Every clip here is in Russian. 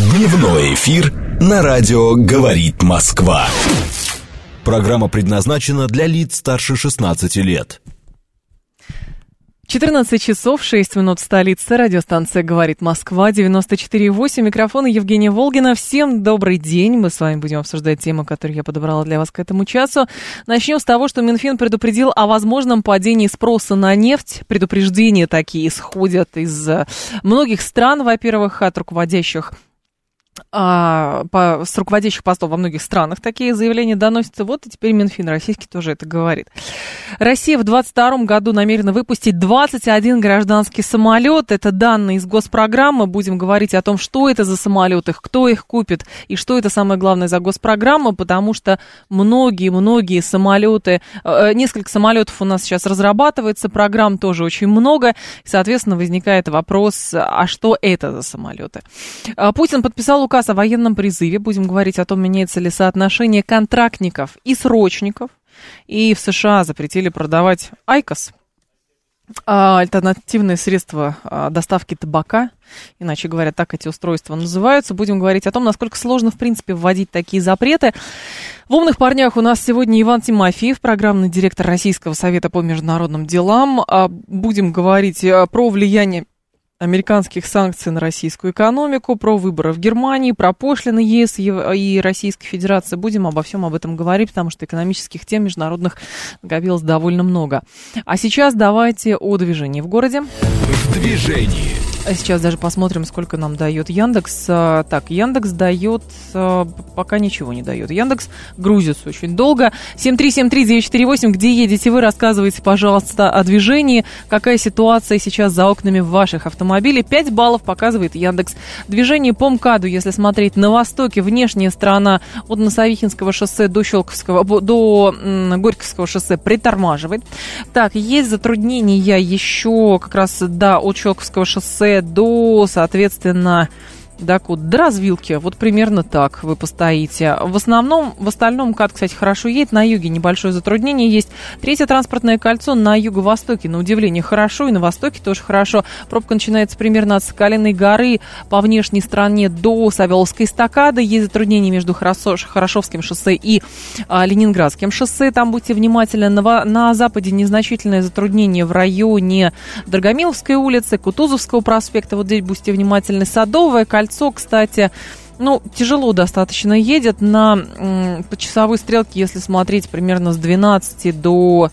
Дневной эфир на радио «Говорит Москва». Программа предназначена для лиц старше 16 лет. 14 часов 6 минут в столице. Радиостанция «Говорит Москва», 94,8. Микрофон Евгения Волгина. Всем добрый день. Мы с вами будем обсуждать темы, которые я подобрала для вас к этому часу. Начнем с того, что Минфин предупредил о возможном падении спроса на нефть. Предупреждения такие исходят из многих стран, во-первых, от руководящих с руководящих постов во многих странах такие заявления доносятся. Вот и теперь Минфин российский тоже это говорит. Россия в 2022 году намерена выпустить 21 гражданский самолет. Это данные из госпрограммы. Будем говорить о том, что это за самолеты, кто их купит и что это самое главное за госпрограмма, потому что многие самолеты, несколько самолетов у нас сейчас разрабатывается, программ тоже очень много. И, соответственно, возникает вопрос, а что это за самолеты? Путин подписал указ о военном призыве. Будем говорить о том, меняется ли соотношение контрактников и срочников. И в США запретили продавать айкос, альтернативные средства доставки табака. Иначе говоря, так эти устройства называются. Будем говорить о том, насколько сложно, в принципе, вводить такие запреты. В «Умных парнях» у нас сегодня Иван Тимофеев, программный директор Российского совета по международным делам. Будем говорить про влияние американских санкций на российскую экономику, про выборы в Германии, про пошлины ЕС и Российской Федерации. Будем обо всем об этом говорить, потому что экономических тем международных накопилось довольно много. А сейчас давайте о движении в городе. В движении. Сейчас даже посмотрим, сколько нам дает Яндекс. Так, Яндекс дает, пока ничего не дает. Яндекс грузится очень долго. 7373948, где едете вы, рассказывайте, пожалуйста, о движении. Какая ситуация сейчас за окнами ваших автомобилей? 5 баллов показывает Яндекс. Движение по МКАДу, если смотреть на востоке, внешняя сторона от Носовихинского шоссе до Горьковского шоссе притормаживает. Так, есть затруднения еще как раз от Щелковского шоссе до, соответственно, до развилки. Вот примерно так вы постоите. В остальном МКАД, кстати, хорошо едет. На юге небольшое затруднение есть. Третье транспортное кольцо на юго-востоке, на удивление, хорошо. И на востоке тоже хорошо. Пробка начинается примерно от Соколиной горы по внешней стороне до Савеловской эстакады. Есть затруднения между Хорошевским шоссе и Ленинградским шоссе. Там будьте внимательны. На западе незначительное затруднение в районе Драгомиловской улицы, Кутузовского проспекта. Вот здесь будьте внимательны. Садовое кольцо, кстати, тяжело достаточно едет по часовой стрелке, если смотреть примерно с 12 до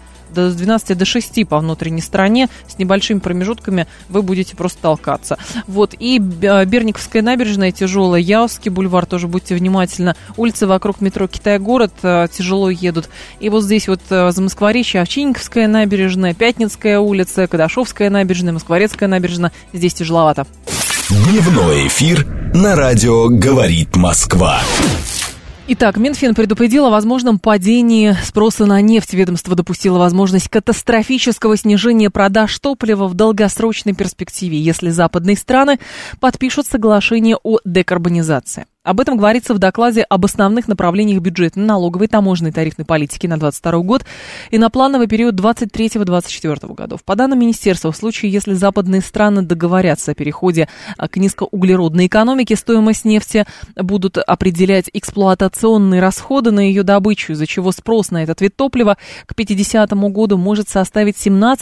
6 по внутренней стороне, с небольшими промежутками вы будете просто толкаться. Вот, и Берниковская набережная тяжелая, Яузский бульвар, тоже будьте внимательны. Улицы вокруг метро Китай-город тяжело едут. И вот здесь вот Замоскворечье, Овчинниковская набережная, Пятницкая улица, Кадашовская набережная, Москворецкая набережная. Здесь тяжеловато. Дневной эфир на радио «Говорит Москва». Итак, Минфин предупредил о возможном падении спроса на нефть. Ведомство допустило возможность катастрофического снижения продаж топлива в долгосрочной перспективе, если западные страны подпишут соглашение о декарбонизации. Об этом говорится в докладе об основных направлениях бюджетной, налоговой, таможенной, тарифной политики на 2022 год и на плановый период 2023-2024 годов. По данным министерства, в случае, если западные страны договорятся о переходе к низкоуглеродной экономике, стоимость нефти будут определять эксплуатационные расходы на ее добычу, из-за чего спрос на этот вид топлива к 2050 году может составить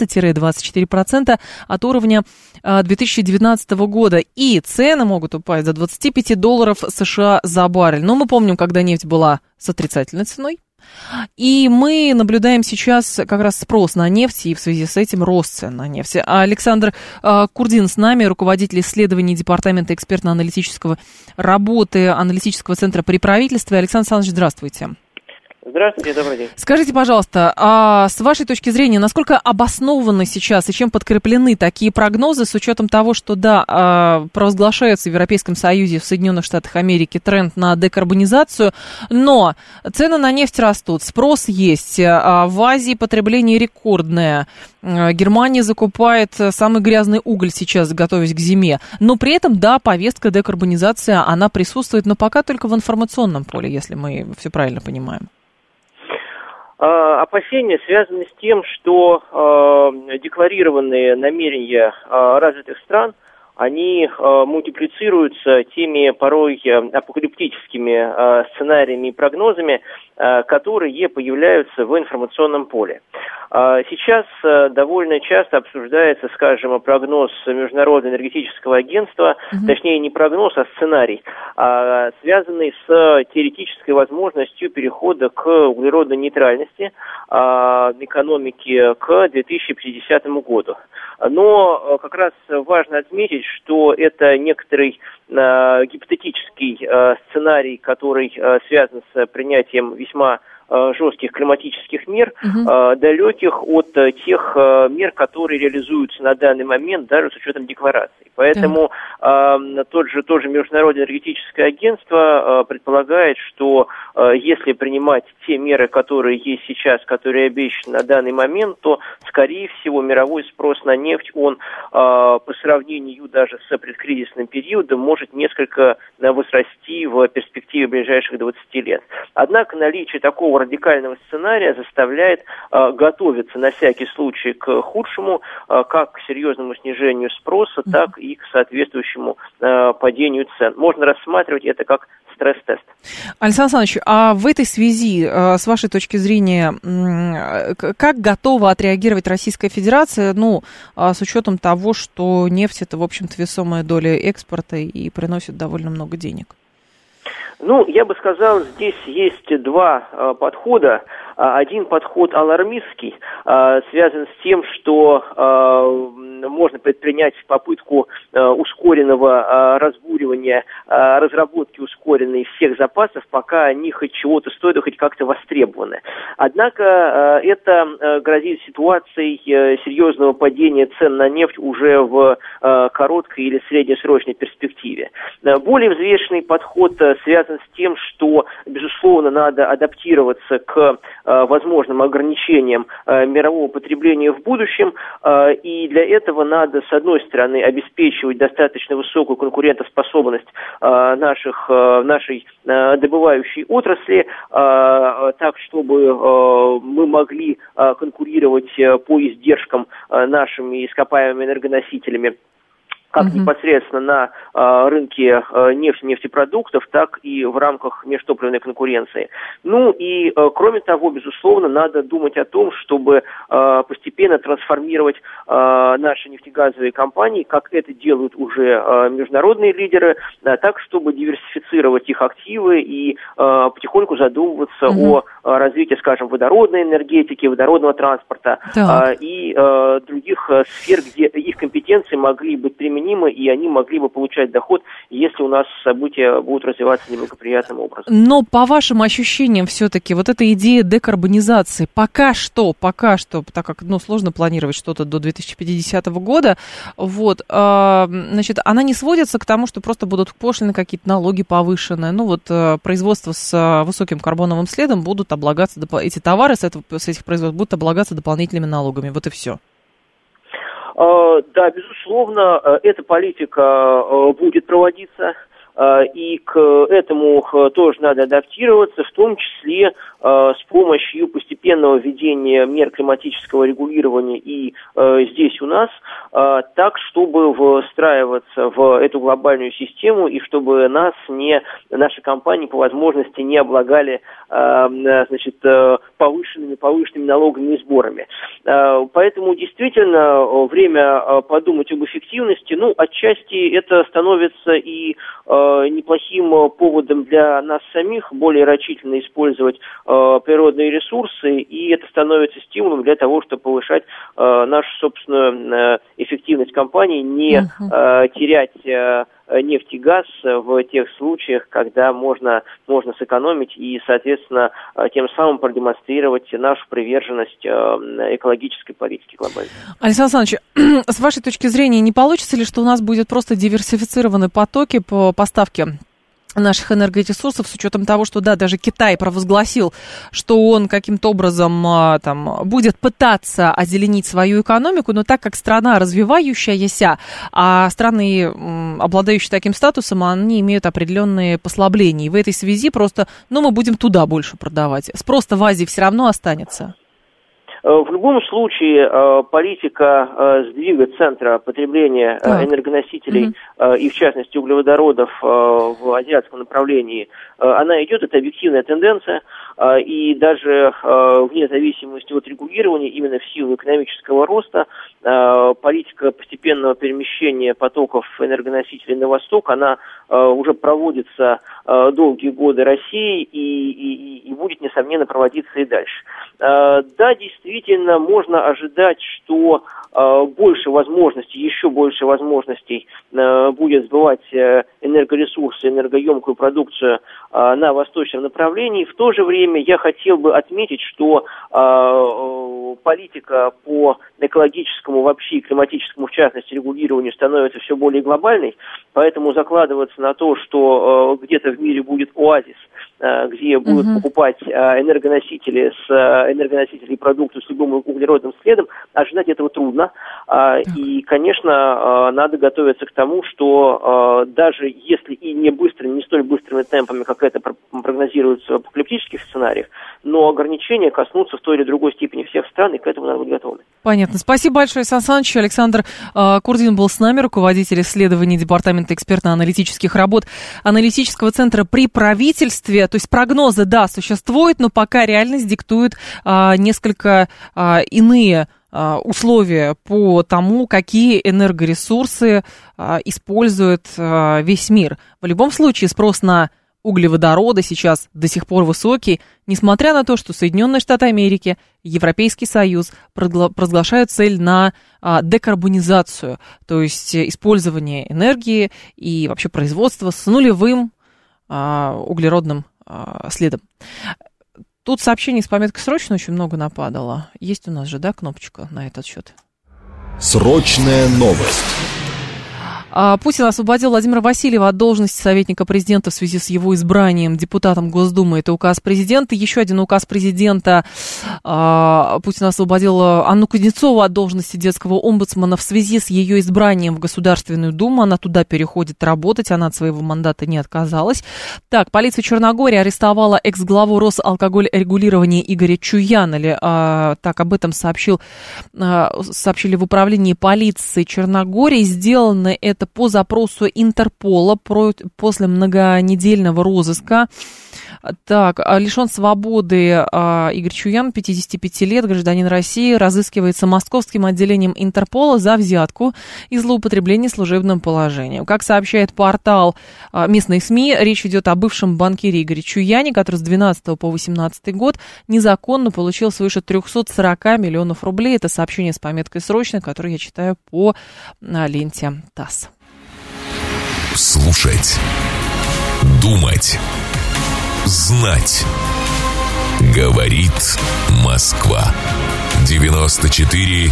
17-24% от уровня 2019 года. И цены могут упасть до $25 США за баррель. Но мы помним, когда нефть была с отрицательной ценой. И мы наблюдаем сейчас как раз спрос на нефть и в связи с этим рост цен на нефть. Александр Курдин с нами, руководитель исследований Департамента экспертно-аналитического работы аналитического центра при правительстве. Александр Александрович, здравствуйте. Здравствуйте, добрый день. Скажите, пожалуйста, с вашей точки зрения, насколько обоснованы сейчас и чем подкреплены такие прогнозы с учетом того, что, провозглашается в Европейском Союзе, в Соединенных Штатах Америки тренд на декарбонизацию, но цены на нефть растут, спрос есть, в Азии потребление рекордное, Германия закупает самый грязный уголь сейчас, готовясь к зиме, но при этом, повестка декарбонизации, она присутствует, но пока только в информационном поле, если мы все правильно понимаем. Опасения связаны с тем, что декларированные намерения развитых стран они мультиплицируются теми порой апокалиптическими сценариями и прогнозами, которые появляются в информационном поле. Сейчас довольно часто обсуждается, скажем, прогноз Международного энергетического агентства, точнее не прогноз, а сценарий, связанный с теоретической возможностью перехода к углеродной нейтральности экономики к 2050 году. Но как раз важно отметить, что это некоторый гипотетический сценарий, который связан с принятием весьма жестких климатических мер, далеких от тех мер, которые реализуются на данный момент, даже с учетом деклараций. Поэтому тот же Международное энергетическое агентство предполагает, что если принимать те меры, которые есть сейчас, которые обещаны на данный момент, то, скорее всего, мировой спрос на нефть, он по сравнению даже с предкризисным периодом может несколько возрасти в перспективе ближайших 20 лет. Однако наличие такого радикального сценария заставляет готовиться на всякий случай к худшему, как к серьезному снижению спроса, так и к соответствующему падению цен. Можно рассматривать это как стресс-тест. Александр Александрович, а в этой связи, с вашей точки зрения, как готова отреагировать Российская Федерация, с учетом того, что нефть – это, в общем-то, весомая доля экспорта и приносит довольно много денег? Я бы сказал, здесь есть два подхода. Один подход алармистский, связан с тем, что можно предпринять попытку ускоренного разбуривания, разработки ускоренной всех запасов, пока они хоть чего-то стоят, хоть как-то востребованы. Однако это грозит ситуацией серьезного падения цен на нефть уже в короткой или среднесрочной перспективе. Более взвешенный подход связан с тем, что, безусловно, надо адаптироваться к возможным ограничениям мирового потребления в будущем, и для этого надо, с одной стороны, обеспечивать достаточно высокую конкурентоспособность нашей добывающей отрасли, так, чтобы мы могли конкурировать по издержкам нашими ископаемыми энергоносителями, как непосредственно на рынке нефтепродуктов, так и в рамках межтопливной конкуренции. И, кроме того, безусловно, надо думать о том, чтобы постепенно трансформировать наши нефтегазовые компании, как это делают уже международные лидеры, так, чтобы диверсифицировать их активы и потихоньку задумываться о развитии, скажем, водородной энергетики, водородного транспорта и других сфер, где их компетенции могли быть применены, и они могли бы получать доход, если у нас события будут развиваться неблагоприятным образом. Но по вашим ощущениям все-таки вот эта идея декарбонизации пока что, так как сложно планировать что-то до 2050 года, она не сводится к тому, что просто будут пошлины, какие-то налоги повышенные, производство с высоким карбоновым следом будут облагаться, эти товары с этих производств будут облагаться дополнительными налогами, вот и все. Да, безусловно, эта политика будет проводиться, и к этому тоже надо адаптироваться, в том числе с помощью постепенного введения мер климатического регулирования и здесь у нас, так, чтобы встраиваться в эту глобальную систему и чтобы наши компании по возможности не облагали повышенными налогами и сборами. Поэтому действительно время подумать об эффективности, отчасти это становится и неплохим поводом для нас самих более рачительно использовать природные ресурсы, и это становится стимулом для того, чтобы повышать нашу собственную эффективность компании, не терять нефть и газ в тех случаях, когда можно сэкономить и, соответственно, тем самым продемонстрировать нашу приверженность экологической политике глобальной. Александр Александрович, с вашей точки зрения, не получится ли, что у нас будет просто диверсифицированы потоки по поставке наших энергоресурсов, с учетом того, что, даже Китай провозгласил, что он каким-то образом будет пытаться озеленить свою экономику, но так как страна развивающаяся, а страны, обладающие таким статусом, они имеют определенные послабления. И в этой связи просто, мы будем туда больше продавать. Спрос-то в Азии все равно останется. В любом случае, политика сдвига центра потребления энергоносителей и, в частности, углеводородов в азиатском направлении, она идет, это объективная тенденция, и даже вне зависимости от регулирования, именно в силу экономического роста, политика постепенного перемещения потоков энергоносителей на восток, она уже проводится долгие годы Россией и будет, несомненно, проводиться и дальше. Да, действительно, можно ожидать, что больше возможностей, еще больше возможностей будет сбывать энергоресурсы, энергоемкую продукцию на восточном направлении. В то же время я хотел бы отметить, что политика по экологическому, вообще и климатическому, в частности, регулированию становится все более глобальной, поэтому закладываться на то, что где-то в мире будет оазис, где будут покупать энергоносители и продукты с любым углеродным следом, ожидать этого трудно. И, конечно, надо готовиться к тому, что даже если и не быстро, не столь быстрыми темпами, как это прогнозируется в апокалиптических сценариях, но ограничения коснутся в той или другой степени всех стран, и к этому надо быть готовы. Понятно. Спасибо большое, Сан Саныч. Александр Курдин был с нами, руководитель исследований Департамента экспертно-аналитических работ аналитического центра при правительстве. То есть прогнозы, да, существуют, но пока реальность диктует несколько иные условия по тому, какие энергоресурсы использует весь мир. В любом случае спрос на углеводороды сейчас до сих пор высокий, несмотря на то, что Соединенные Штаты Америки, Европейский Союз провозглашают цель на декарбонизацию, то есть использование энергии и вообще производство с нулевым углеродным следом. Тут сообщений с пометкой «Срочно» очень много нападало. Есть у нас же, да, кнопочка на этот счет? Срочная новость. Путин освободил Владимира Васильева от должности советника президента в связи с его избранием депутатом Госдумы. Это указ президента. Еще один указ президента. Путин освободил Анну Кузнецову от должности детского омбудсмана в связи с ее избранием в Государственную Думу. Она туда переходит работать. Она от своего мандата не отказалась. Так, полиция Черногории арестовала экс-главу Росалкогольрегулирования Игоря Чуяна. Так, об этом сообщили в управлении полиции Черногории. Сделано это по запросу Интерпола после многонедельного розыска. Так, лишен свободы Игорь Чуян, 55 лет, гражданин России, разыскивается московским отделением Интерпола за взятку и злоупотребление служебным положением. Как сообщает портал местной СМИ, речь идет о бывшем банкире Игоре Чуяне, который с 2012 по 2018 год незаконно получил свыше 340 миллионов рублей. Это сообщение с пометкой «Срочно», которое я читаю по ленте ТАСС. Слушать, думать, знать. Говорит Москва. 94,8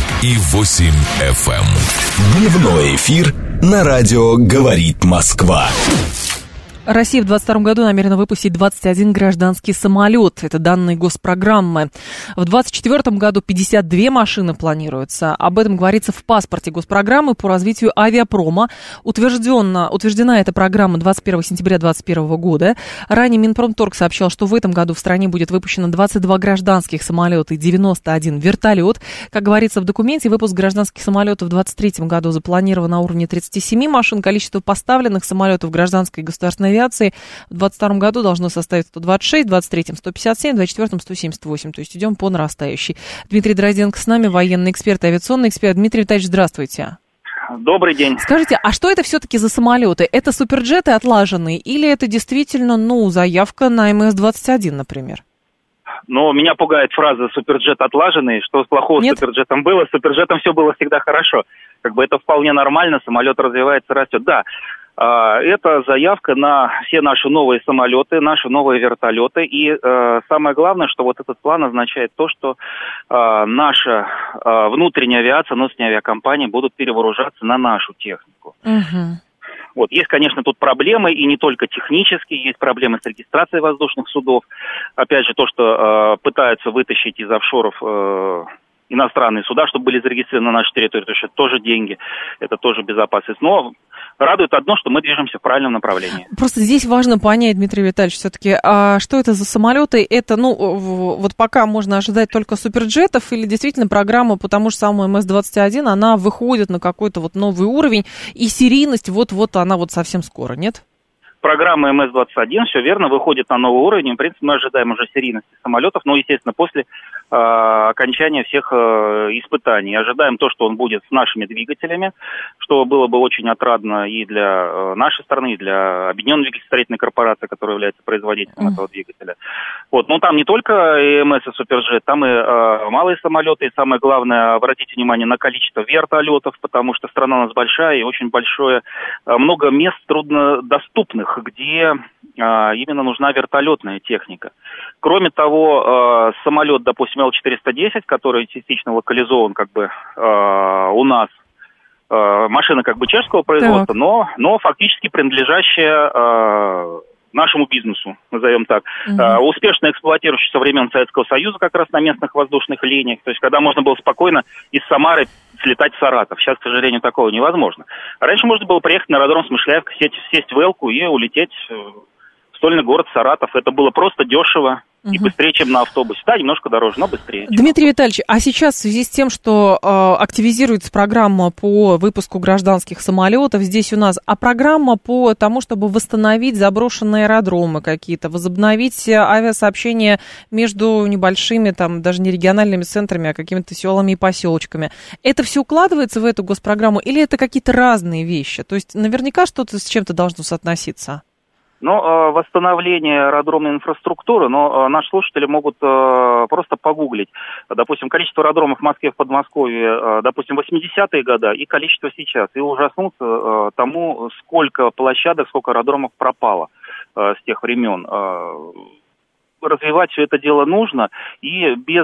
FM. Дневной эфир на радио «Говорит Москва». Россия в 2022 году намерена выпустить 21 гражданский самолет. Это данные госпрограммы. В 2024 году 52 машины планируются. Об этом говорится в паспорте госпрограммы по развитию авиапрома. Утверждена эта программа 21 сентября 2021 года. Ранее Минпромторг сообщал, что в этом году в стране будет выпущено 22 гражданских самолета и 91 вертолет. Как говорится в документе, выпуск гражданских самолетов в 2023 году запланирован на уровне 37 машин. Количество поставленных самолетов гражданской и государственной авиации в 2022 году должно составить 126, в 2023 157, в 2024 178. То есть идем по нарастающей. Дмитрий Дрозденко с нами, военный эксперт и авиационный эксперт. Дмитрий Витальевич, здравствуйте. Добрый день. Скажите, а что это все-таки за самолеты? Это суперджеты отлаженные или это действительно, заявка на МС-21, например? Но меня пугает фраза «суперджет отлаженный». Что плохого с суперджетом было? С суперджетом все было всегда хорошо. Это вполне нормально, самолет развивается, растет. Да, это заявка на все наши новые самолеты, наши новые вертолеты. И самое главное, что этот план означает то, что наша внутренняя авиация, внутренние авиакомпании будут перевооружаться на нашу технику. Есть, конечно, тут проблемы, и не только технические, есть проблемы с регистрацией воздушных судов. Опять же, то, что пытаются вытащить из офшоров иностранные суда, чтобы были зарегистрированы на нашей территории, потому что это тоже деньги, это тоже безопасность. Но радует одно, что мы движемся в правильном направлении. Просто здесь важно понять, Дмитрий Витальевич, все-таки, что это за самолеты? Это, вот пока можно ожидать только суперджетов или действительно программа по тому же самому МС-21, она выходит на какой-то вот новый уровень, и серийность вот-вот она вот совсем скоро, нет? Программа МС-21, все верно, выходит на новый уровень. В принципе, мы ожидаем уже серийности самолетов, но, естественно, после окончания всех испытаний. Ожидаем то, что он будет с нашими двигателями, что было бы очень отрадно и для нашей страны, и для Объединенной двигателестроительной корпорации, которая является производителем этого двигателя. Вот. Но там не только МС и Суперджет, там и малые самолеты, и самое главное, обратите внимание на количество вертолетов, потому что страна у нас большая и очень большое, много мест труднодоступных, где именно нужна вертолетная техника. Кроме того, самолет, допустим, Л-410, который частично локализован как бы у нас, машина как бы чешского производства, но фактически принадлежащая нашему бизнесу, назовем так, успешно эксплуатирующий со времен Советского Союза как раз на местных воздушных линиях, то есть когда можно было спокойно из Самары слетать в Саратов. Сейчас, к сожалению, такого невозможно. Раньше можно было приехать на аэродром Смышляевка, сесть в Элку и улететь в стольный город Саратов. Это было просто дешево и быстрее, чем на автобусе. Да, немножко дороже, но быстрее. Дмитрий Витальевич, а сейчас в связи с тем, что активизируется программа по выпуску гражданских самолетов здесь у нас, а программа по тому, чтобы восстановить заброшенные аэродромы какие-то, возобновить авиасообщение между небольшими, там, даже не региональными центрами, а какими-то селами и поселочками, это все укладывается в эту госпрограмму или это какие-то разные вещи? То есть наверняка что-то с чем-то должно соотноситься. Но восстановление аэродромной инфраструктуры, но наши слушатели могут просто погуглить, допустим, количество аэродромов в Москве, в Подмосковье, допустим, 80-е годы и количество сейчас, и ужаснуться тому, сколько площадок, сколько аэродромов пропало с тех времен. Развивать все это дело нужно, и без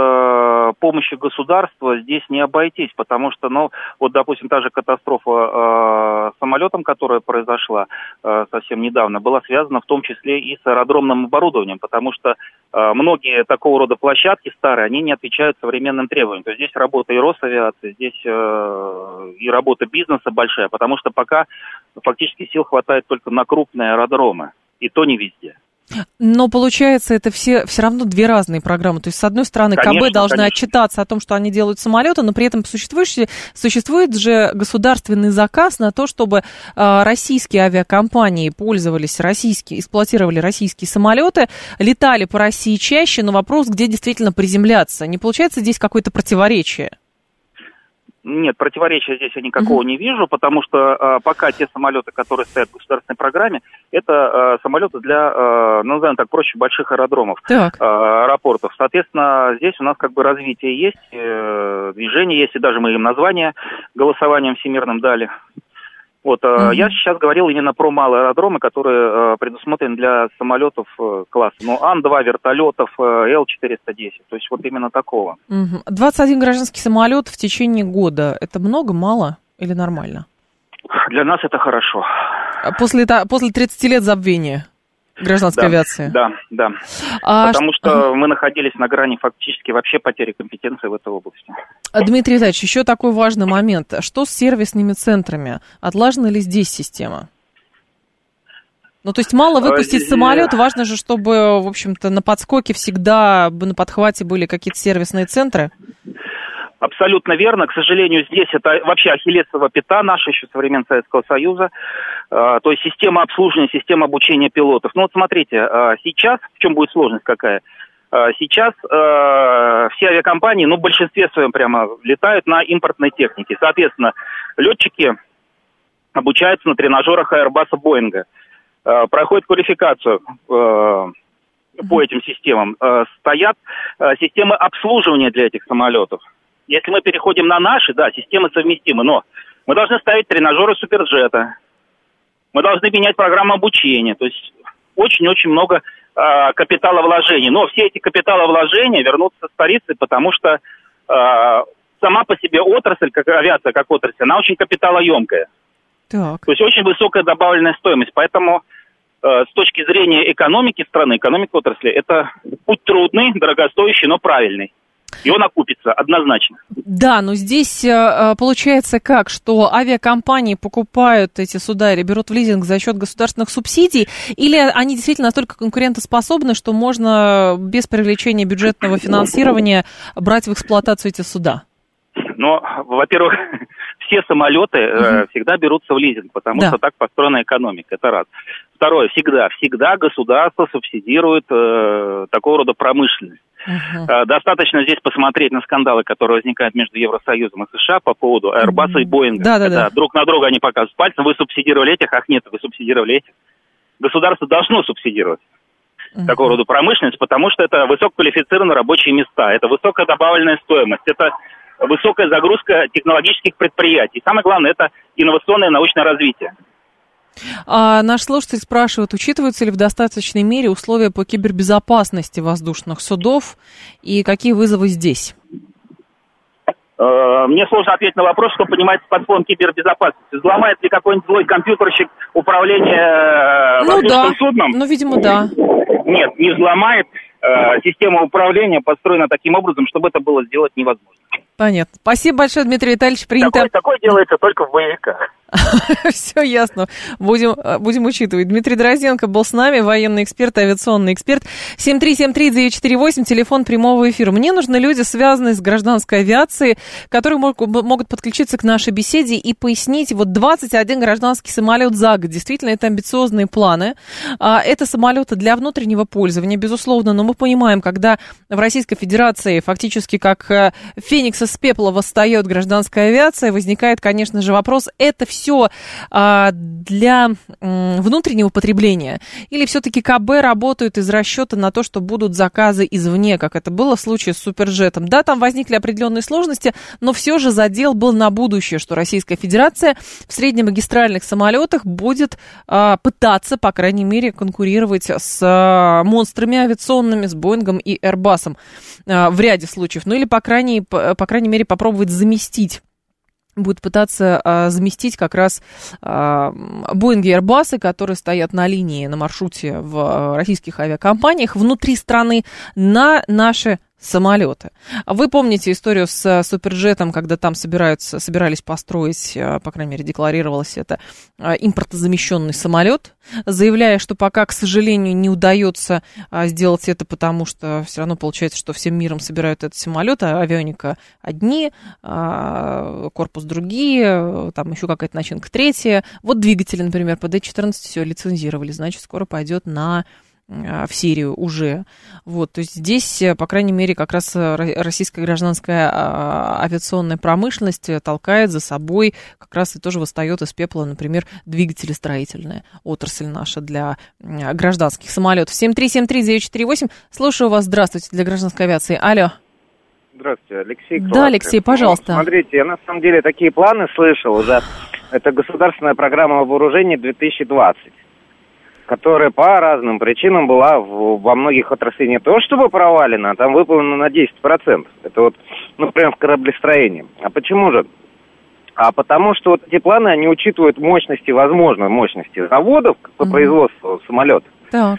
помощи государства здесь не обойтись, потому что, вот, допустим, та же катастрофа самолетом, которая произошла совсем недавно, была связана в том числе и с аэродромным оборудованием, потому что многие такого рода площадки старые, они не отвечают современным требованиям. То есть здесь работа и Росавиации, здесь и работа бизнеса большая, потому что пока фактически сил хватает только на крупные аэродромы, и то не везде. Но получается, это все равно две разные программы. То есть, с одной стороны, КБ должны отчитаться о том, что они делают самолеты, но при этом существует же государственный заказ на то, чтобы российские авиакомпании эксплуатировали российские самолеты, летали по России чаще, но вопрос, где действительно приземляться. Не получается здесь какое-то противоречие? Нет, противоречия здесь я никакого не вижу, потому что пока те самолеты, которые стоят в государственной программе, это самолеты для, назовем так проще, больших аэродромов, аэропортов. Соответственно, здесь у нас как бы развитие есть, движение есть, и даже мы им название голосованием всемирным дали. Вот, я сейчас говорил именно про малые аэродромы, которые предусмотрены для самолетов класса. Ан-2 вертолетов, Л-410, то есть вот именно такого. 21 гражданский самолет в течение года, это много, мало или нормально? Для нас это хорошо. После 30 лет забвения гражданской авиации? Да. Потому что мы находились на грани фактически вообще потери компетенции в этой области. Дмитрий Витальевич, еще такой важный момент. Что с сервисными центрами? Отлажена ли здесь система? То есть мало выпустить самолет, важно же, чтобы, в общем-то, на подскоке всегда на подхвате были какие-то сервисные центры? Абсолютно верно. К сожалению, здесь это вообще ахиллесова пята наша еще со времен Советского Союза. То есть система обслуживания, система обучения пилотов. Вот смотрите, сейчас, в чем будет сложность какая? Сейчас все авиакомпании, в большинстве своем прямо летают на импортной технике. Соответственно, летчики обучаются на тренажерах Airbus, Boeing, проходят квалификацию по этим системам. Стоят системы обслуживания для этих самолетов. Если мы переходим на наши, системы совместимы, но мы должны ставить тренажеры Суперджета, мы должны менять программу обучения, то есть очень-очень много капиталовложений. Но все эти капиталовложения вернутся со столицы, потому что сама по себе отрасль, как авиация, как отрасль, она очень капиталоемкая. То есть очень высокая добавленная стоимость. Поэтому с точки зрения экономики страны, экономики отрасли, это путь трудный, дорогостоящий, но правильный. И он окупится однозначно. Да, но здесь получается как, что авиакомпании покупают эти суда или берут в лизинг за счет государственных субсидий, или они действительно настолько конкурентоспособны, что можно без привлечения бюджетного финансирования брать в эксплуатацию эти суда? Но, во-первых, все самолеты всегда берутся в лизинг, потому что так построена экономика, это раз. Второе, всегда государство субсидирует такого рода промышленность. Достаточно здесь посмотреть на скандалы, которые возникают между Евросоюзом и США по поводу Airbus и Boeing. Да. Друг на друга они показывают пальцем, вы субсидировали этих, ах нет, вы субсидировали этих. Государство должно субсидировать такого рода промышленность, потому что это высококвалифицированные рабочие места, это высокая добавленная стоимость, это высокая загрузка технологических предприятий. Самое главное, это инновационное научное развитие. Наш слушатель спрашивает, учитываются ли в достаточной мере условия по кибербезопасности воздушных судов и какие вызовы здесь? Мне сложно ответить на вопрос, что понимается под словом кибербезопасности. Взломает ли какой-нибудь злой компьютерщик управление воздушным судном? Ну, видимо, да. Нет, не взломает. Система управления построена таким образом, чтобы это было сделать невозможно. Понятно. Спасибо большое, Дмитрий Витальевич. Принято. Такое делается только в боевиках. Все ясно. Будем учитывать. Дмитрий Дрозденко был с нами, военный эксперт, авиационный эксперт. 7373948, телефон прямого эфира. Мне нужны люди, связанные с гражданской авиацией, которые могут подключиться к нашей беседе и пояснить. Вот 21 гражданский самолет за год. Действительно, это амбициозные планы. Это самолеты для внутреннего пользования, безусловно. Но мы понимаем, когда в Российской Федерации фактически как феникс из пепла восстает гражданская авиация, возникает, конечно же, вопрос, это все для внутреннего потребления? Или все-таки КБ работают из расчета на то, что будут заказы извне, как это было в случае с Суперджетом? Да, там возникли определенные сложности, но все же задел был на будущее, что Российская Федерация в среднемагистральных самолетах будет пытаться, по крайней мере, конкурировать с монстрами авиационными, с Боингом и Airbus'ом в ряде случаев. Ну или, по крайней мере, попробовать заместить. Будет пытаться заместить как раз Боинги и Airbus'ы, которые стоят на линии, на маршруте в российских авиакомпаниях внутри страны на наши самолеты. Вы помните историю с Суперджетом, когда там собирались построить, по крайней мере, декларировалось это, импортозамещенный самолет, заявляя, что пока, к сожалению, не удается сделать это, потому что все равно получается, что всем миром собирают этот самолет, а авионика одни, корпус другие, там еще какая-то начинка третья. Вот двигатели, например, по D-14 все лицензировали, значит, скоро пойдет в Сирию уже. Вот, то есть здесь, по крайней мере, как раз российская гражданская авиационная промышленность толкает за собой, как раз и тоже восстает из пепла, например, двигателестроительная отрасль наша для гражданских самолетов. 7373948. Слушаю вас. Здравствуйте, для гражданской авиации. Алло. Здравствуйте, Алексей. Да, Алексей, пожалуйста. Смотрите, я на самом деле такие планы слышал уже. Это государственная программа вооружений 2020. Которая по разным причинам была во многих отраслях не то чтобы провалена, а там выполнена на 10%. Это вот, например, в кораблестроении. А почему же? А потому что вот эти планы, они учитывают возможные мощности заводов по производству самолетов. Так.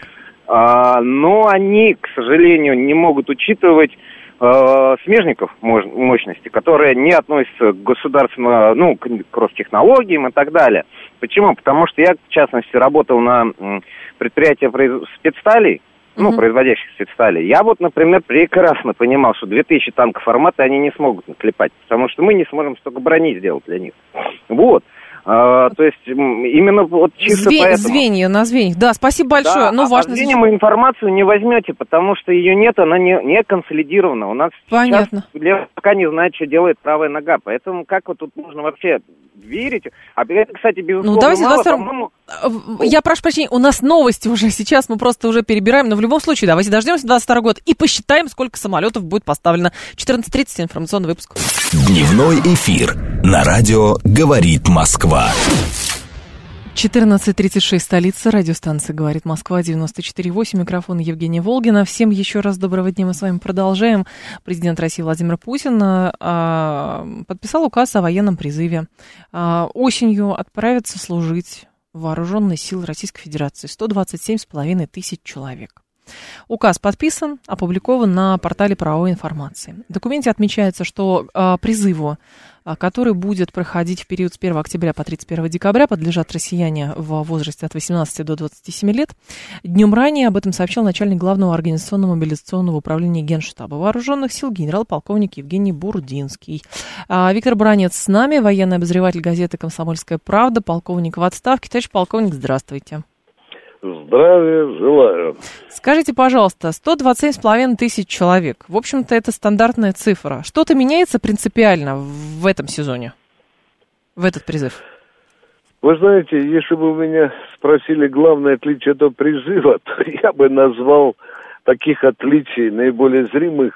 Но они, к сожалению, не могут учитывать смежников мощности, которые не относятся к государственному, к Ростехнологиям и так далее. Почему? Потому что я, в частности, работал на предприятии спецсталей, производящих спецстали. Я вот, например, прекрасно понимал, что 2000 танков «Арматы» они не смогут наклепать, потому что мы не сможем столько брони сделать для них. Вот. То есть именно вот чисто поэтому... Звенья на звеньях. Да, спасибо большое. Да, важно... по звеньям информацию не возьмете, потому что ее нет, она не консолидирована. У нас Понятно. Сейчас пока не знает, что делает правая нога. Поэтому как вот тут нужно вообще верить? А это, кстати, безусловно, давайте мало, по-моему... Я прошу прощения, у нас новости уже сейчас, мы просто уже перебираем, но в любом случае давайте дождемся 22 год и посчитаем, сколько самолетов будет поставлено. 14:30, информационный выпуск. Дневной эфир на радио «Говорит Москва». 14:36, столица, радиостанция «Говорит Москва», 94.8, микрофон Евгения Волгина. Всем еще раз доброго дня, мы с вами продолжаем. Президент России Владимир Путин подписал указ о военном призыве. Осенью отправятся служить в вооруженные силы Российской Федерации 127,5 тысяч человек. Указ подписан, опубликован на портале правовой информации. В документе отмечается, что призыву, который будет проходить в период с 1 октября по 31 декабря, подлежат россияне в возрасте от 18 до 27 лет. Днем ранее об этом сообщил начальник Главного организационного мобилизационного управления Генштаба Вооруженных сил генерал-полковник Евгений Бурдинский. Виктор Баранец с нами, военный обозреватель газеты «Комсомольская правда», полковник в отставке. Товарищ полковник, здравствуйте. Здравия желаю. Скажите, пожалуйста, 127,5 тысяч человек. В общем-то, это стандартная цифра. Что-то меняется принципиально в этом сезоне, в этот призыв? Вы знаете, если бы вы меня спросили главное отличие этого призыва, то я бы назвал таких отличий наиболее зримых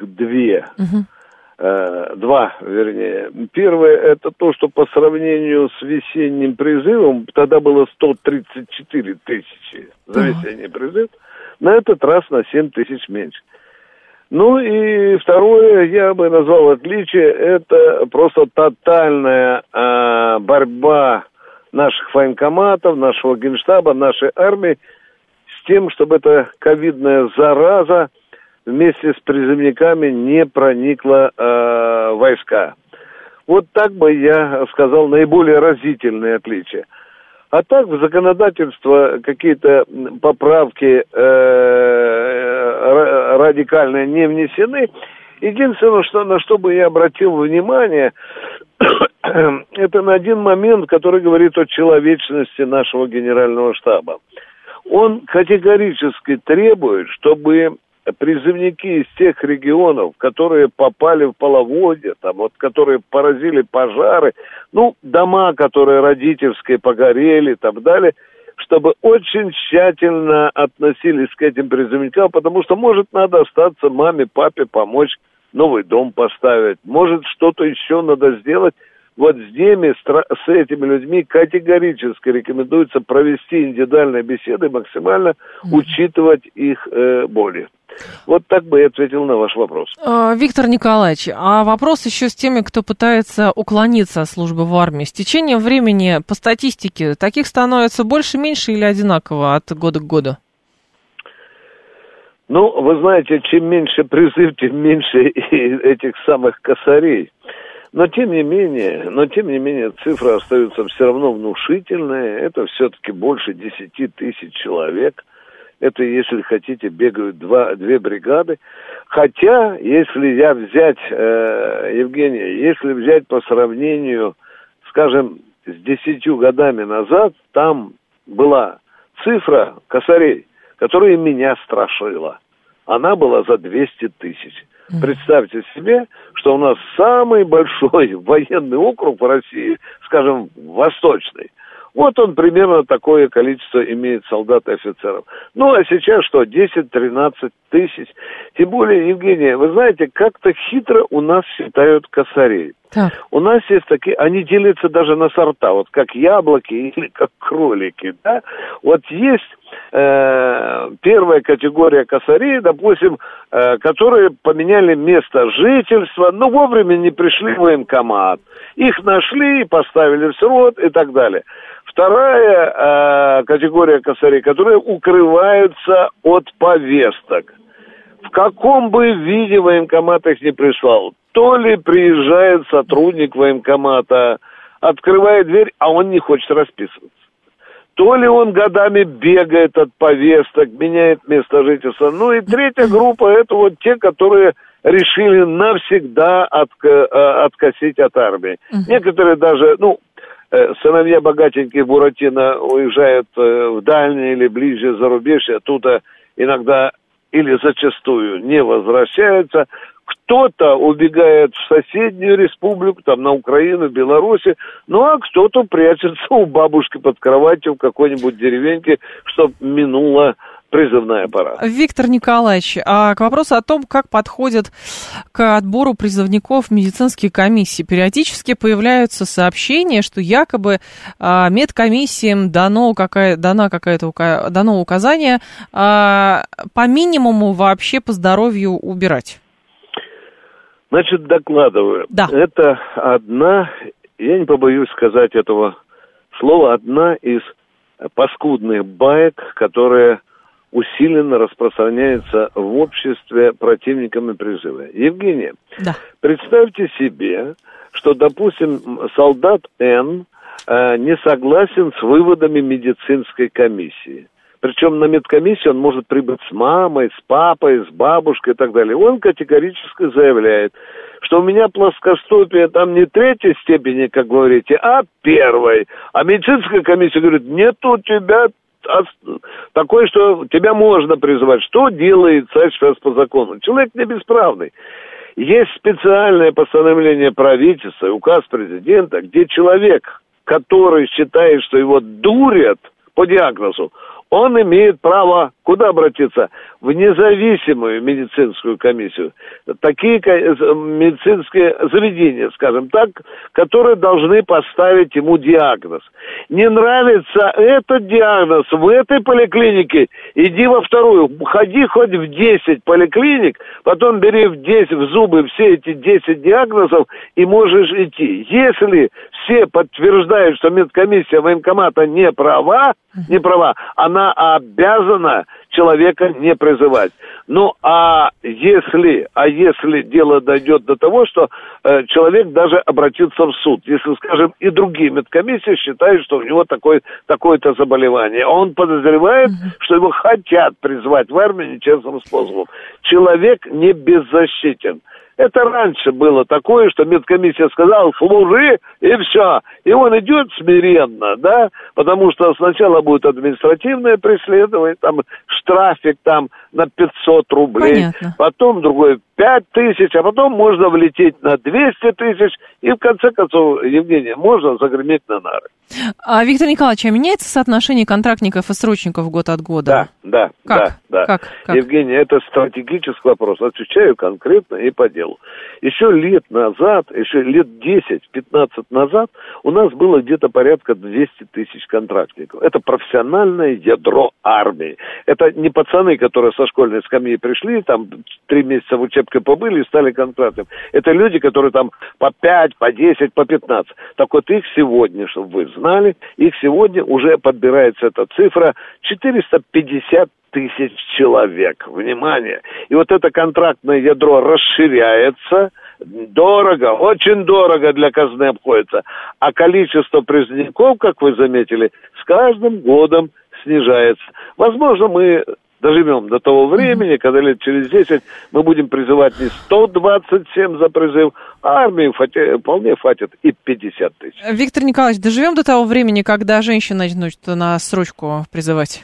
два, вернее. Первое, это то, что по сравнению с весенним призывом, тогда было 134 тысячи за весенний призыв, на этот раз на 7 тысяч меньше. Ну и второе, я бы назвал отличие, это просто тотальная борьба наших военкоматов, нашего Генштаба, нашей армии с тем, чтобы эта ковидная зараза вместе с призывниками не проникла в войска. Вот так бы я сказал наиболее разительные отличия. А так в законодательство какие-то поправки радикальные не внесены. Единственное, на что бы я обратил внимание, это на один момент, который говорит о человечности нашего генерального штаба. Он категорически требует, чтобы призывники из тех регионов, которые попали в половодье, там, вот, которые поразили пожары, дома, которые родительские погорели и так далее, чтобы очень тщательно относились к этим призывникам, потому что, может, надо остаться маме, папе, помочь новый дом поставить, может, что-то еще надо сделать. Вот с этими людьми категорически рекомендуется провести индивидуальные беседы, максимально учитывать их боли. Вот так бы я ответил на ваш вопрос. Виктор Николаевич, а вопрос еще с теми, кто пытается уклониться от службы в армии. С течением времени, по статистике, таких становится больше, меньше или одинаково от года к году? Вы знаете, чем меньше призыв, тем меньше и этих самых косарей. Но тем не менее, цифры остаются все равно внушительные. Это все-таки больше 10 тысяч человек. Это, если хотите, бегают две бригады. Хотя, если я взять, Евгений, если взять по сравнению, скажем, с 10 годами назад, там была цифра косарей, которая меня страшила. Она была за 200 тысяч. Представьте себе, что у нас самый большой военный округ в России, скажем, восточный. Вот он примерно такое количество имеет солдат и офицеров. А сейчас что, 10-13 тысяч? Тем более, Евгения, вы знаете, как-то хитро у нас считают косарей. Так. У нас есть такие, они делятся даже на сорта, вот как яблоки или как кролики, да? Вот есть первая категория косарей, допустим, которые поменяли место жительства, но вовремя не пришли в военкомат. Их нашли, поставили в СРОТ и так далее. Вторая категория косарей, которые укрываются от повесток. В каком бы виде военкомат их не прислал, то ли приезжает сотрудник военкомата, открывает дверь, а он не хочет расписываться. То ли он годами бегает от повесток, меняет место жительства. И третья группа, это вот те, которые решили навсегда откосить от армии. Некоторые даже, сыновья богатеньких Буратино уезжают в дальние или ближе зарубежье, оттуда иногда или зачастую не возвращаются. Кто-то убегает в соседнюю республику, там на Украину, Беларусь, а кто-то прячется у бабушки под кроватью в какой-нибудь деревеньке, чтобы минула призывная пора. Виктор Николаевич, а к вопросу о том, как подходят к отбору призывников медицинские комиссии. Периодически появляются сообщения, что якобы медкомиссиям дано указание по минимуму вообще по здоровью убирать. Значит, докладываю. Да. Это одна, я не побоюсь сказать этого слова, одна из паскудных баек, которые усиленно распространяется в обществе противниками призыва. Евгения, да. Представьте себе, что, допустим, солдат Н не согласен с выводами медицинской комиссии. Причем на медкомиссию он может прибыть с мамой, с папой, с бабушкой и так далее. Он категорически заявляет, что у меня плоскостопие там не 3-й степени, как говорите, а 1-й. А медицинская комиссия говорит, нет у тебя такое, что тебя можно призывать. Что делается сейчас по закону? Человек не бесправный. Есть специальное постановление правительства, указ президента, где человек, который считает, что его дурят по диагнозу, он имеет право куда обратиться? В независимую медицинскую комиссию. Такие медицинские заведения, скажем так, которые должны поставить ему диагноз. Не нравится этот диагноз в этой поликлинике, иди во вторую. Ходи хоть в 10 поликлиник, потом бери в зубы все эти 10 диагнозов и можешь идти. Если все подтверждают, что медкомиссия военкомата не права, она обязана человека не призывать. Ну, а если дело дойдет до того, что человек даже обратится в суд, если, скажем, и другие медкомиссии считают, что у него такое-то заболевание, он подозревает, что его хотят призвать в армию нечестным способом. Человек не беззащитен. Это раньше было такое, что медкомиссия сказала, служи, и все. И он идет смиренно, да, потому что сначала будет административное преследование, там штрафик там на 500 рублей, понятно. Потом другой 5000, а потом можно влететь на 200 тысяч, и в конце концов, Евгения, можно загреметь на нары. А, Виктор Николаевич, а меняется соотношение контрактников и срочников год от года? Да. Как? Евгения, это стратегический вопрос. Отвечаю конкретно и по делу. Еще лет 10-15 назад у нас было где-то порядка 200 тысяч контрактников. Это профессиональное ядро армии. Это не пацаны, которые со школьной скамьи пришли, там 3 месяца в учебке побыли и стали контрактами. Это люди, которые там по 5, по 10, по 15. Так вот их сегодня, чтобы вы знали, их сегодня уже подбирается эта цифра 450 тысяч человек. Внимание! И вот это контрактное ядро расширяется, дорого, очень дорого для казны обходится. А количество призывников, как вы заметили, с каждым годом снижается. Возможно, мы доживем до того времени, когда лет через 10 мы будем призывать не 127 за призыв, а армии вполне хватит и 50 тысяч. Виктор Николаевич, доживем до того времени, когда женщины начнут на срочку призывать?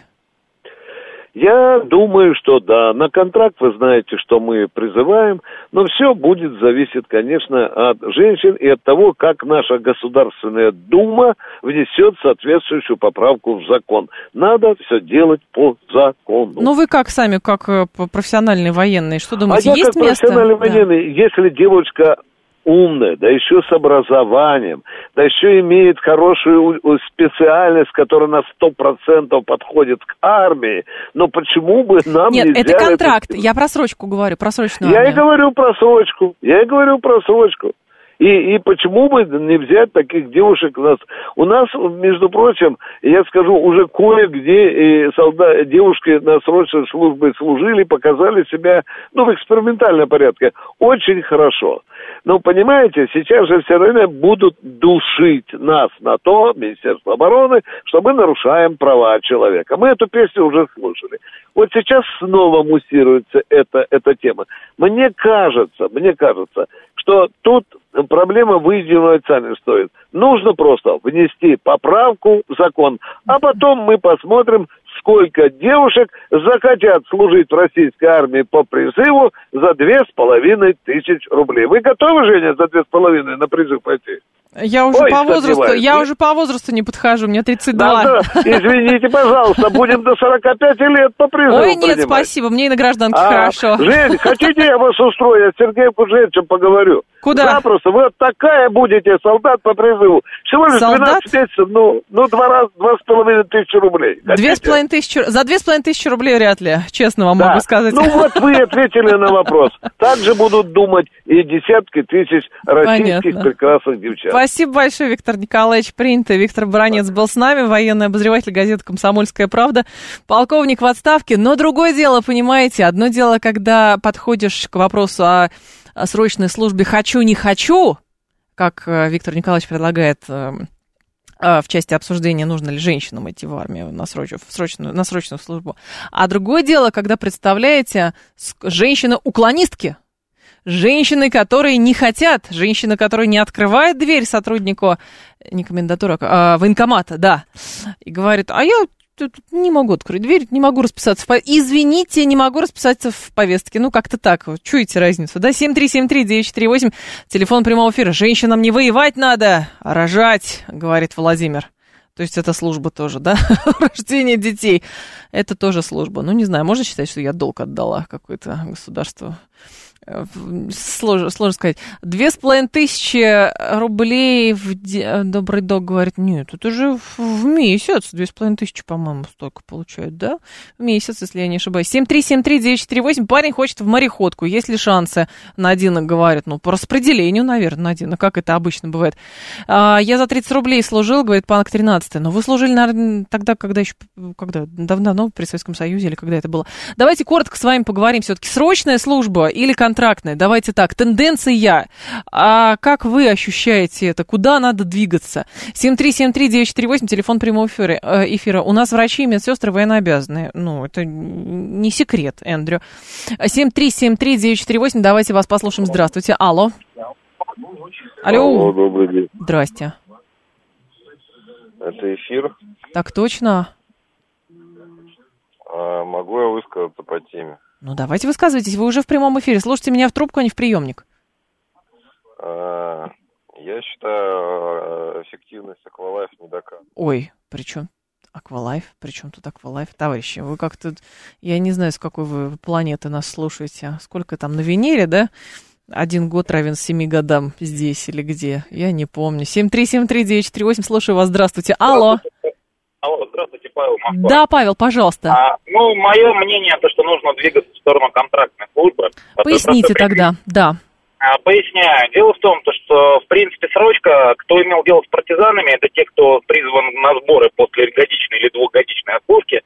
Я думаю, что да. На контракт вы знаете, что мы призываем, но все будет зависеть, конечно, от женщин и от того, как наша Государственная Дума внесет соответствующую поправку в закон. Надо все делать по закону. Ну вы как сами, как профессиональные военные, что думаете, есть место? А я как профессиональный военный, если девочка умная, да еще с образованием, да еще имеет хорошую специальность, которая на 100% подходит к армии, но почему бы нам нельзя... Нет, это контракт, я про срочку говорю, про срочную армию. Я и говорю про срочку. И почему бы не взять таких девушек у нас? У нас, между прочим, я скажу, уже кое-где девушки на срочной службе служили, показали себя, в экспериментальном порядке, очень хорошо. Но, понимаете, сейчас же все время будут душить нас на то, Министерство обороны, что мы нарушаем права человека. Мы эту песню уже слушали. Вот сейчас снова муссируется эта тема. Мне кажется, что тут проблема выяснивать сами стоит. Нужно просто внести поправку в закон, а потом мы посмотрим, сколько девушек захотят служить в российской армии по призыву за 2500 рублей. Вы готовы, Женя, за 2500 на призыв пойти? Я уже по возрасту не подхожу, мне 32. Да, извините, пожалуйста, будем до 45 лет по призыву. Ой, нет, спасибо, мне и на гражданке хорошо. Жень, хотите, я вас устрою, я с Сергеем Кужевичем поговорю. Куда? Запросто, вы вот такая будете, солдат по призыву. Всего лишь 12 месяцев, 2500 рублей. За 2500 рублей вряд ли, честно вам могу сказать. Ну вот вы ответили на вопрос. Так же будут думать и десятки тысяч российских прекрасных девчат. Спасибо большое, Виктор Николаевич. Принято. Виктор Баранец был с нами, военный обозреватель газеты «Комсомольская правда», полковник в отставке. Но другое дело, понимаете, одно дело, когда подходишь к вопросу о срочной службе «хочу, не хочу», как Виктор Николаевич предлагает в части обсуждения, нужно ли женщинам идти в армию на срочную службу. А другое дело, когда представляете женщины-уклонистки, женщины, которые не хотят, женщины, которые не открывают дверь сотруднику, не комендатура, а военкомата, да, и говорит, а я тут не могу открыть дверь, не могу расписаться извините, не могу расписаться в повестке. Ну, как-то так. Чуете разницу, да? 7373948, телефон прямого эфира. Женщинам не воевать надо, а рожать, говорит Владимир. То есть это служба тоже, да? Рождение детей. Это тоже служба. Ну, не знаю, можно считать, что я долг отдала какое-то государству? Сложно сказать. 2500 рублей Добрый Дог говорит, нет, это же в месяц. 2500, по-моему, столько получают, да? В месяц, если я не ошибаюсь. 7373948, парень хочет в мореходку. Есть ли шансы? Надина говорит, ну, по распределению, наверное, Надина, как это обычно бывает. Я за 30 рублей служил, говорит Панк 13. Но вы служили, наверное, тогда, когда давно при Советском Союзе, или когда это было. Давайте коротко с вами поговорим. Все-таки срочная служба или контрактная? Давайте так, тенденция. А как вы ощущаете это? Куда надо двигаться? 7373948, телефон прямого эфира. У нас врачи и медсестры военнообязанные. Ну, это не секрет, Эндрю. 7373948, давайте вас послушаем. Здравствуйте. Алло. Алло, добрый день. Здрасте. Это эфир? Так точно. Могу я высказаться по теме? Ну, давайте высказывайтесь, вы уже в прямом эфире. Слушайте меня в трубку, а не в приемник. Я считаю, эффективность Аквалайф не доказана. Ой, при чем Аквалайф? При чем тут Аквалайф? Товарищи, вы как-то... Я не знаю, с какой вы планеты нас слушаете. Сколько там, на Венере, да? 1 год равен 7 годам здесь или где? Я не помню. 7373948, слушаю вас. Здравствуйте. Алло. Алло, здравствуйте, Павел, Москва. Да, Павел, пожалуйста. Мое мнение, то, что нужно двигаться в сторону контрактной службы. Поясните тогда, да. Поясняю. Дело в том, что, в принципе, срочка, кто имел дело с партизанами, это те, кто призван на сборы после годичной или двухгодичной отслужки,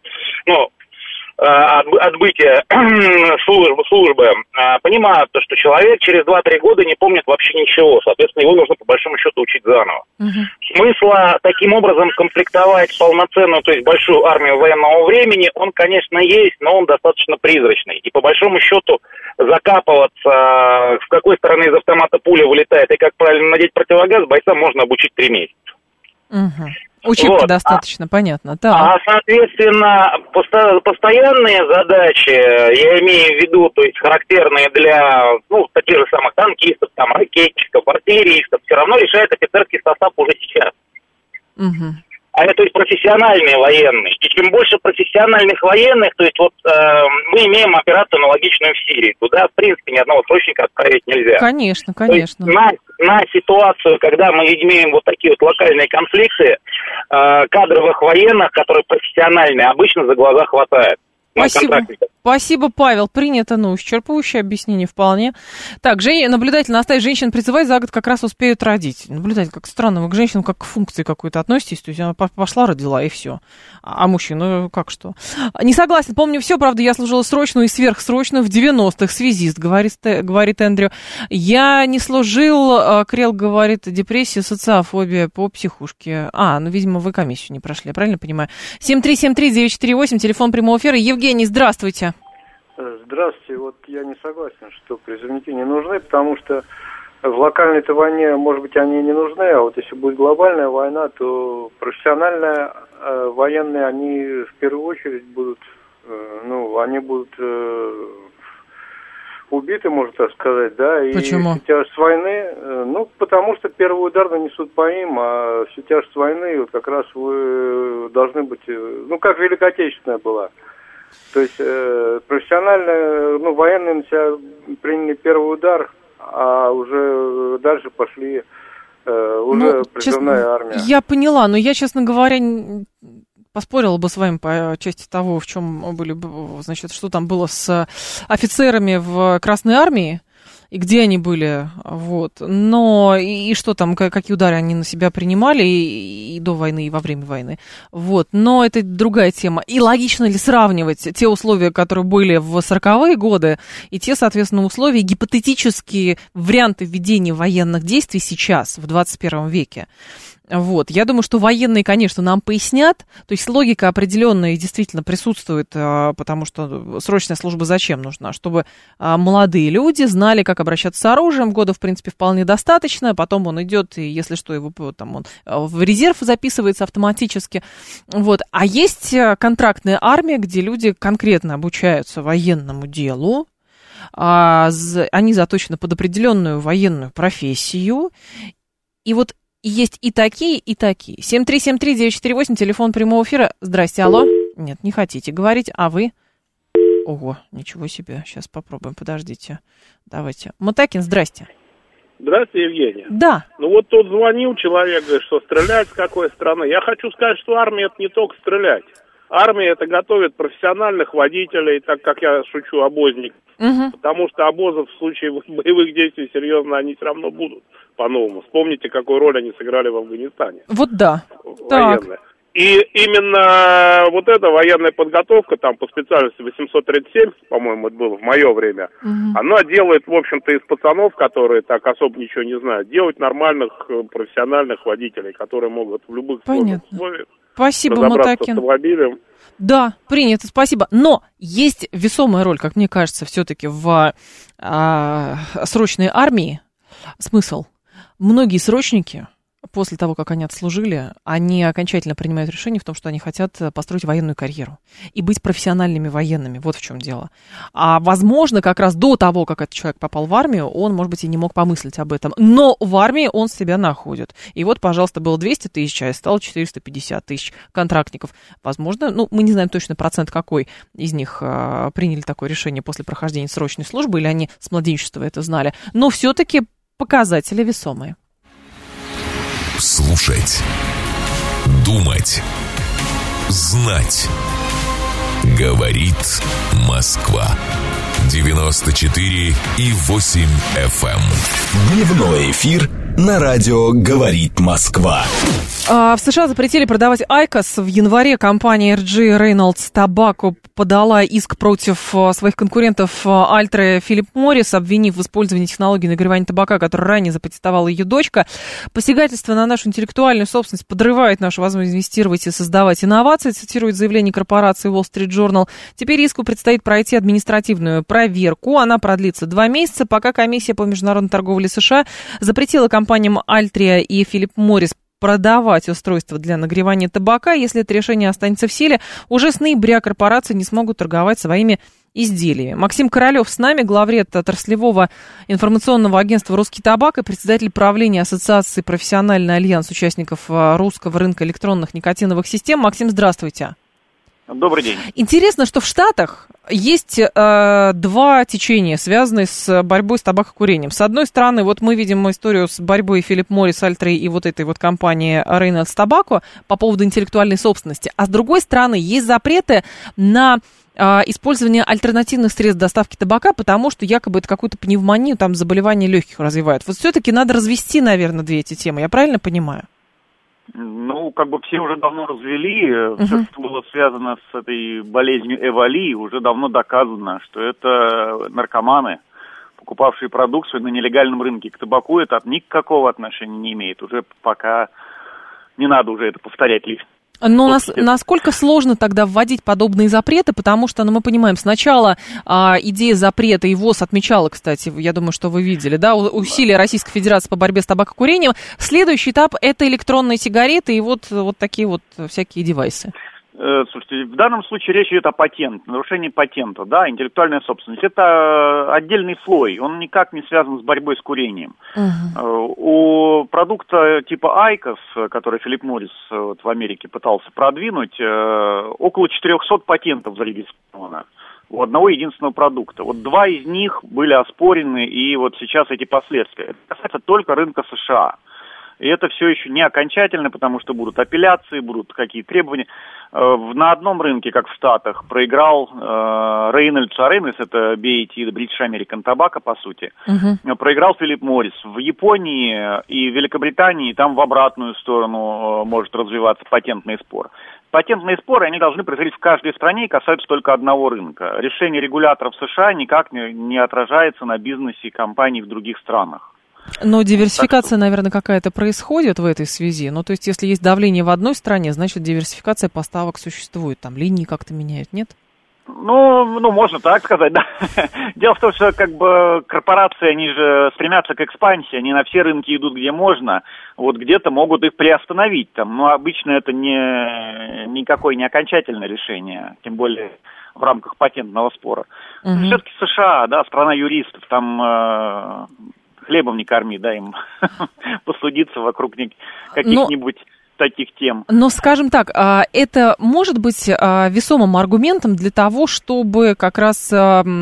отбытия службы, понимают, что человек через 2-3 года не помнит вообще ничего. Соответственно, его нужно, по большому счету, учить заново. Смысла таким образом комплектовать полноценную, то есть большую армию военного времени, он, конечно, есть, но он достаточно призрачный. И, по большому счету, закапываться, с какой стороны из автомата пуля вылетает и как правильно надеть противогаз, бойцам можно обучить 3 месяца. Учебки достаточно, понятно. Да. Соответственно, постоянные задачи, я имею в виду, то есть характерные для, таких же самых танкистов, там, ракетчиков, артиллеристов, все равно решает офицерский состав уже сейчас. То есть профессиональные военные. И чем больше профессиональных военных, то есть мы имеем операцию аналогичную в Сирии. Туда, в принципе, ни одного срочника отправить нельзя. Конечно. На ситуацию, когда мы имеем вот такие вот локальные конфликты, кадровых военных, которые профессиональные, обычно за глаза хватает. Спасибо, Павел. Принято, исчерпывающее объяснение вполне. Так, наблюдатель настаивает, женщин призывать за год как раз успеют родить. Наблюдатель, как странно, вы к женщинам как к функции какой-то относитесь, то есть она пошла, родила, и все. А мужчина как что? Не согласен, помню все, правда, я служила срочную и сверхсрочную в 90-х, связист, говорит Эндрю. Я не служил, Крел говорит, депрессия, социофобия по психушке. Видимо, вы комиссию не прошли, я правильно понимаю? 7373948, телефон прямого эфира. Евгений, здравствуйте. Здравствуйте. Я не согласен, что призывники не нужны, потому что в локальной-то войне, может быть, они не нужны, а если будет глобальная война, то профессиональные военные, они в первую очередь будут, они будут убиты, можно так сказать, да. И почему? Всю тяжесть войны, потому что первый удар нанесут по им, а всю тяжесть войны как раз вы должны быть, как Великая Отечественная была. То есть профессиональные, военные на себя приняли первый удар, а уже дальше пошли уже призывная армия. Я поняла, но я, честно говоря, поспорила бы с вами по части того, в чем были, что там было с офицерами в Красной армии. и где они были, вот. Но и что там, какие удары они на себя принимали и до войны, и во время войны, вот. Но это другая тема. И логично ли сравнивать те условия, которые были в 40-е годы, и те, соответственно, условия, гипотетические варианты ведения военных действий сейчас, в 21 веке? Вот. Я думаю, что военные, конечно, нам пояснят, то есть логика определенная действительно присутствует, потому что срочная служба зачем нужна? Чтобы молодые люди знали, как обращаться с оружием, года, в принципе, вполне достаточно, потом он идет, и если что, его там он в резерв записывается автоматически. Вот. А есть контрактная армия, где люди конкретно обучаются военному делу, они заточены под определенную военную профессию, и вот есть и такие, и такие. 7373948, телефон прямого эфира. Здрасте, алло. Нет, не хотите говорить, а вы? Ого, ничего себе. Сейчас попробуем, подождите. Давайте. Мотакин, здрасте. Здравствуйте, Евгения. Да. Ну вот тут звонил человек, говорит, что стрелять с какой страны. Я хочу сказать, что армия это не только стрелять. Армия это готовит профессиональных водителей, так как я шучу, обозников. Угу. Потому что обозов в случае боевых действий серьезно они все равно будут по-новому. Вспомните, какую роль они сыграли в Афганистане. Вот да. Военная. И именно вот эта военная подготовка, там по специальности 837, по-моему, это было в мое время, она делает, в общем-то, из пацанов, которые так особо ничего не знают, делать нормальных профессиональных водителей, которые могут в любых условиях Спасибо, Мотакин. с автомобилем. Да, принято, спасибо. Но есть весомая роль, как мне кажется, все-таки в срочной армии. Смысл. Многие срочники, после того, как они отслужили, они окончательно принимают решение в том, что они хотят построить военную карьеру и быть профессиональными военными. Вот в чем дело. А возможно, как раз до того, как этот человек попал в армию, он, может быть, и не мог помыслить об этом. Но в армии он себя находит. И вот, пожалуйста, было 200 тысяч, а стало 450 тысяч контрактников. Возможно, мы не знаем точно процент, какой из них приняли такое решение после прохождения срочной службы, или они с младенчества это знали. Но все-таки показатели весомые. Слушать, думать, знать. Говорит Москва. 94,8 FM. Дневной эфир на радио «Говорит Москва». В США запретили продавать Айкос. В январе компания RG Reynolds Tobacco подала иск против своих конкурентов Альтра и Philip Morris, обвинив в использовании технологии нагревания табака, которую ранее запатентовала ее дочка. Посягательство на нашу интеллектуальную собственность подрывает нашу возможность инвестировать и создавать инновации, цитирует заявление корпорации Wall Street Journal. Теперь иску предстоит пройти административную проверку. Она продлится 2 месяца, пока комиссия по международной торговле США запретила компаниям Altria и Philip Morris продавать устройства для нагревания табака. Если это решение останется в силе, уже с ноября корпорации не смогут торговать своими изделиями. Максим Королев с нами, главред отраслевого информационного агентства «Русский табак» и председатель правления Ассоциации «Профессиональный альянс участников русского рынка электронных никотиновых систем». Максим, здравствуйте. Добрый день. Интересно, что в Штатах есть 2 течения, связанные с борьбой с табакокурением. С одной стороны, вот мы видим историю с борьбой Philip Morris, Altria и вот этой вот компании Reynolds Tobacco по поводу интеллектуальной собственности. А с другой стороны, есть запреты на использование альтернативных средств доставки табака, потому что якобы это какую-то пневмонию, там заболевание легких развивает. Вот все-таки надо развести, наверное, 2 эти темы. Я правильно понимаю? Ну, как бы все уже давно развели. Все, что было связано с этой болезнью Эволи, уже давно доказано, что это наркоманы, покупавшие продукцию на нелегальном рынке. К табаку это никакого отношения не имеет. Уже пока не надо уже это повторять лишь. Но насколько сложно тогда вводить подобные запреты, потому что, мы понимаем, сначала идея запрета, и ВОЗ отмечала, кстати, я думаю, что вы видели, да, усилия Российской Федерации по борьбе с табакокурением. Следующий этап – это электронные сигареты и вот такие вот всякие девайсы. Слушайте, в данном случае речь идет о патенте, нарушении патента, да, интеллектуальная собственность. Это отдельный слой, он никак не связан с борьбой с курением. У продукта типа Айкос, который Philip Morris в Америке пытался продвинуть, около 400 патентов зарегистрировано у одного единственного продукта. Вот 2 из них были оспорены, и вот сейчас эти последствия. Это касается только рынка США. И это все еще не окончательно, потому что будут апелляции, будут какие-то требования. На одном рынке, как в Штатах, проиграл Reynolds Reynolds, это BAT, British American Tobacco, по сути. Проиграл Philip Morris. В Японии и Великобритании там в обратную сторону может развиваться патентный спор. Патентные споры, они должны происходить в каждой стране и касаются только одного рынка. Решение регуляторов США никак не отражается на бизнесе компаний в других странах. Но диверсификация, наверное, какая-то происходит в этой связи. Ну, то есть, если есть давление в одной стране, значит, диверсификация поставок существует. Там линии как-то меняют, нет? Ну, можно так сказать, да. Дело в том, что как бы корпорации, они же стремятся к экспансии, они на все рынки идут, где можно. Вот где-то могут их приостановить там. Но обычно это никакое не окончательное решение, тем более в рамках патентного спора. Все-таки США, да, страна юристов, там хлебом не корми, да, им посудиться вокруг каких-нибудь таких тем. Но, скажем так, это может быть весомым аргументом для того, чтобы как раз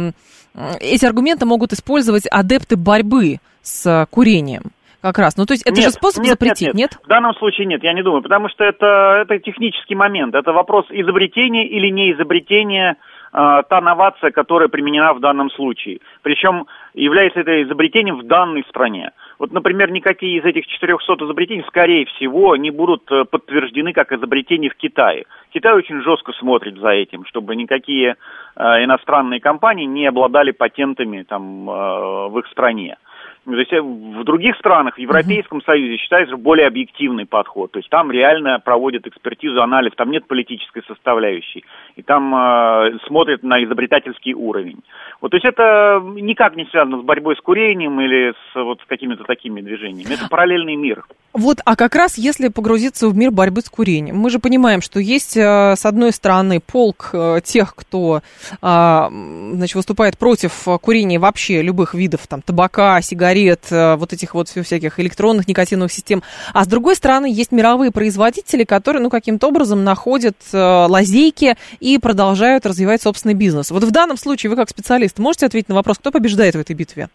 эти аргументы могут использовать адепты борьбы с курением. Как раз. Ну, то есть это же способ запретить, нет? В данном случае нет, я не думаю, потому что это технический момент. Это вопрос изобретения или не изобретения, та новация, которая применена в данном случае. Причем является это изобретением в данной стране. Вот, например, никакие из этих 400 изобретений, скорее всего, не будут подтверждены как изобретения в Китае. Китай очень жестко смотрит за этим, чтобы никакие иностранные компании не обладали патентами там, в их стране. То есть в других странах, в Европейском Союзе считается более объективный подход. То есть там реально проводят экспертизу, анализ, там нет политической составляющей. И там смотрят на изобретательский уровень. Вот, то есть это никак не связано с борьбой с курением или с какими-то такими движениями. Это параллельный мир. Вот, а как раз если погрузиться в мир борьбы с курением, мы же понимаем, что есть, с одной стороны, полк тех, кто, значит, выступает против курения вообще любых видов, там, табака, сигарет, вот этих вот всяких электронных никотиновых систем, а с другой стороны, есть мировые производители, которые, ну, каким-то образом находят лазейки и продолжают развивать собственный бизнес. Вот в данном случае вы, как специалист, можете ответить на вопрос, кто побеждает в этой битве?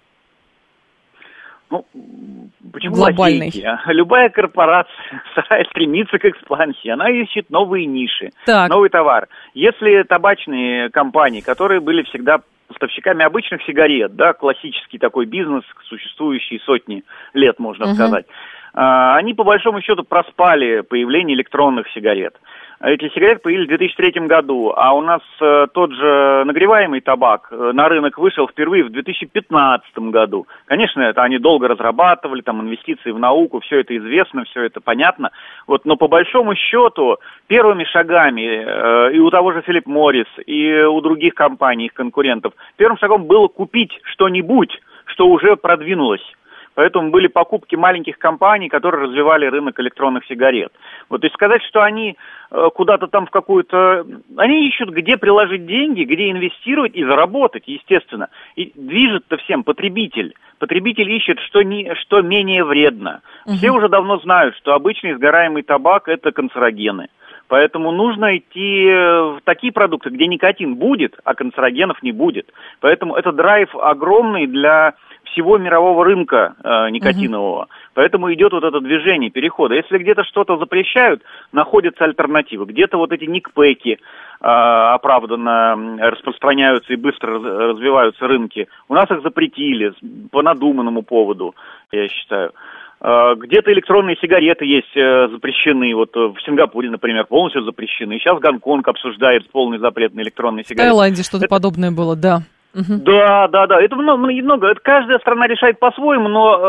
Ну, почему глобальный? Лазейки? Любая корпорация стремится к экспансии, она ищет новые ниши, новый товар. Если табачные компании, которые были всегда поставщиками обычных сигарет, да, классический такой бизнес, существующий сотни лет, можно сказать, они по большому счету проспали появление электронных сигарет. Эти сигареты появились в 2003 году, а у нас тот же нагреваемый табак на рынок вышел впервые в 2015 году. Конечно, это они долго разрабатывали, там инвестиции в науку, все это известно, все это понятно. Вот, но по большому счету первыми шагами и у того же Philip Morris, и у других компаний, их конкурентов, первым шагом было купить что-нибудь, что уже продвинулось. Поэтому были покупки маленьких компаний, которые развивали рынок электронных сигарет. Вот, то есть сказать, что они куда-то там в какую-то... Они ищут, где приложить деньги, где инвестировать и заработать, естественно. И движет-то всем потребитель. Потребитель ищет, что менее вредно. Все уже давно знают, что обычный сгораемый табак – это канцерогены. Поэтому нужно идти в такие продукты, где никотин будет, а канцерогенов не будет. Поэтому это драйв огромный для всего мирового рынка никотинового. Поэтому идет вот это движение перехода. Если где-то что-то запрещают, находятся альтернативы. Где-то вот эти никпеки оправданно распространяются и быстро развиваются рынки. У нас их запретили по надуманному поводу, я считаю. Где-то электронные сигареты есть запрещены. Вот в Сингапуре, например, полностью запрещены. Сейчас Гонконг обсуждает полный запрет на электронные сигареты. В Таиланде что-то подобное было, да. Да. Это много. Это каждая страна решает по-своему,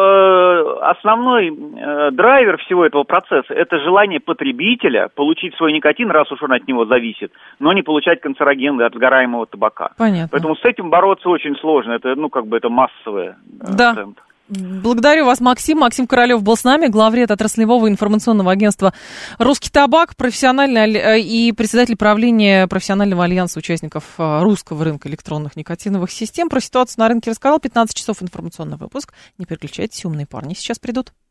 но основной драйвер всего этого процесса – это желание потребителя получить свой никотин, раз уж он от него зависит, но не получать канцерогены от сгораемого табака. Понятно. Поэтому с этим бороться очень сложно. Это, это массовый тренд. Благодарю вас, Максим. Максим Королёв был с нами, главред отраслевого информационного агентства «Русский табак», профессиональный и председатель правления профессионального альянса участников русского рынка электронных никотиновых систем. Про ситуацию на рынке рассказал. 15 часов информационный выпуск. Не переключайтесь, умные парни сейчас придут.